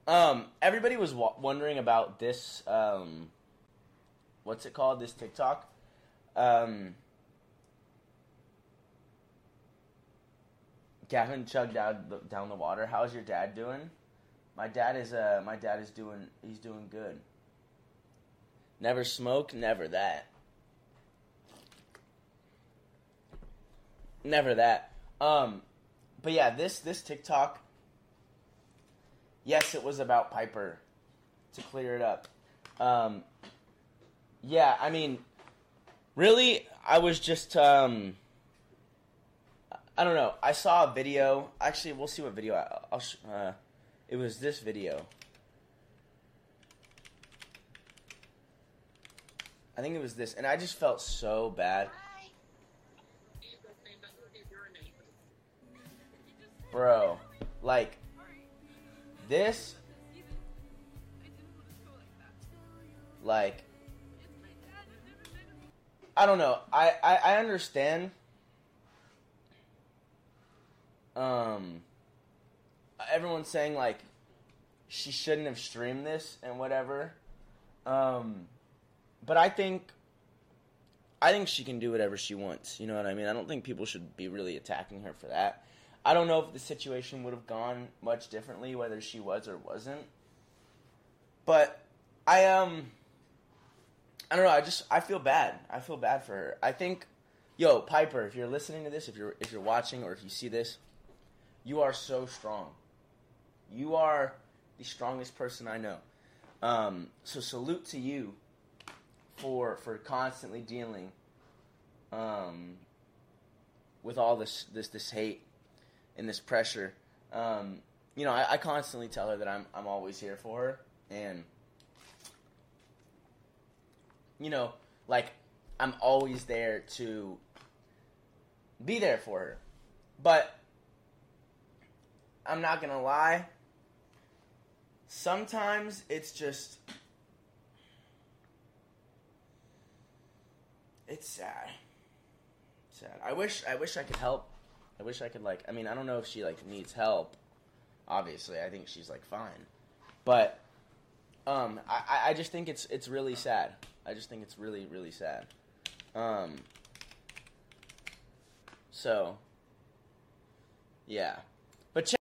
Everybody was wondering about this, what's it called, this TikTok? Gavin chugged down the water. How's your dad doing? My dad is he's doing good. Never smoke, never that. Never that. But yeah, this TikTok, yes, it was about Piper, to clear it up. Yeah, I mean, really, I was just, I don't know. I saw a video. Actually, we'll see what video. It was this video. I think it was this, and I just felt so bad. Bro, like, this, like, I don't know. I understand. Everyone's saying, like, she shouldn't have streamed this and whatever. But I think she can do whatever she wants. You know what I mean? I don't think people should be really attacking her for that. I don't know if the situation would have gone much differently, whether she was or wasn't. But I don't know. I feel bad. I feel bad for her. I think, yo, Piper, if you're listening to this, if you're watching or if you see this, you are so strong. You are the strongest person I know. So salute to you for constantly dealing with all this hate and this pressure. You know, I constantly tell her that I'm always here for her, and you know, like, I'm always there to be there for her. But I'm not gonna lie, sometimes it's just, it's sad. Sad. I wish I could help. I wish I could, like, I mean, I don't know if she, like, needs help. Obviously, I think she's, like, fine. But I just think it's really sad. I just think it's really, really sad. So yeah. But